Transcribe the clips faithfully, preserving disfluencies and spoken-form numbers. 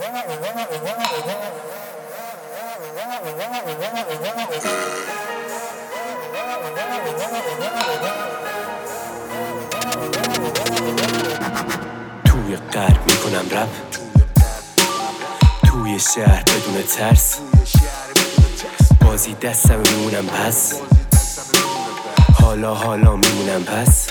توی غرب میکنم رپ، توی شهر بدون ترس، بازی دستم میمونم پس، حالا حالا میمونم پس.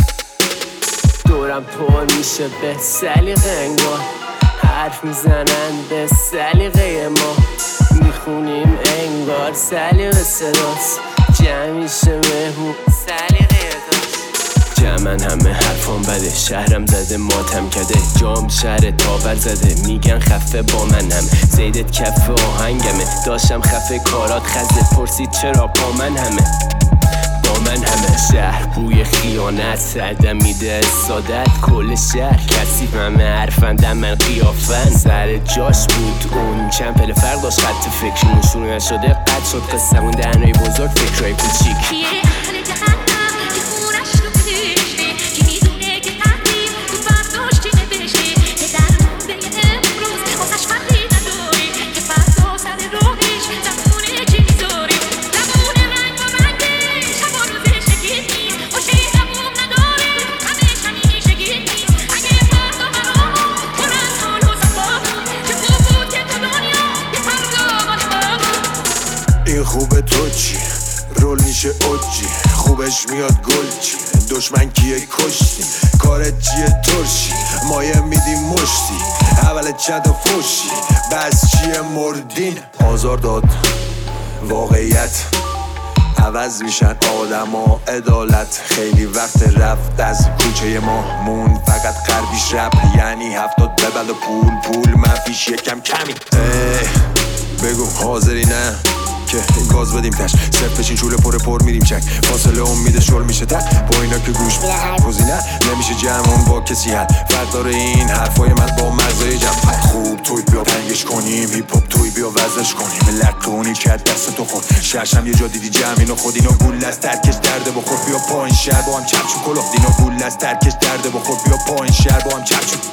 دورم پر میشه به سلیقه انگار، حرف میزنن به سلیقه ما، میخونیم انگار سلیقه صداست، جمع میشه مهمون سلیقه داست. جمعن همه حرفان بده، شهرم زده ماتم کده، جام شهر تابر زده، میگن خفه با من هم، زیدت کف آهنگمه، داشتم خفه کارات خزه، پرسید چرا با من همه با من همه. شهر بوی خیانت عدم میده سادت، کل شهر کسی همه حرفندم من قیافن، سر جاش بود اون چند پله فرق داشت، خط فکرمون شروع نشده قد شد قصمون دهنهای بزرگ فکرهای کوچیک. این خوبه تو چی؟ رول میشه اوجی، خوبش میاد گل چی؟ دشمن کیه کشتی؟ کارت چیه ترشی؟ مایه میدیم مشتی، اول چند فوشی، بس چیه مردین؟ آزار داد واقعیت، عوض میشن آدم ها عدالت، خیلی وقت رفت از کوچه ما، مون فقط غربیش رپ، یعنی هفتاد ببل و پول پول منفیش یکم کمی. بگو حاضری نه که گاز بدیم تش، صرف بشین چوله پر پر میریم چک، فاصله امیده شل میشه تک، با اینا که گوش میده هر گزینه نمیشه جمعون با کسی حد، فرق داره این حرفای من با مغزای جمع. خوب توی بیا پنگش کنیم، هیپ هاپ توی بیا وزش کنیم، لقونی که دست تو خود ششم یه جا دیدی جمع اینو خود، اینا گول از ترکش درده بخور، بیا پایین شهر با هم چپچون کلاه، اینا گول از ترکش درده بخور، بیا پایین شهر با هم چپچون.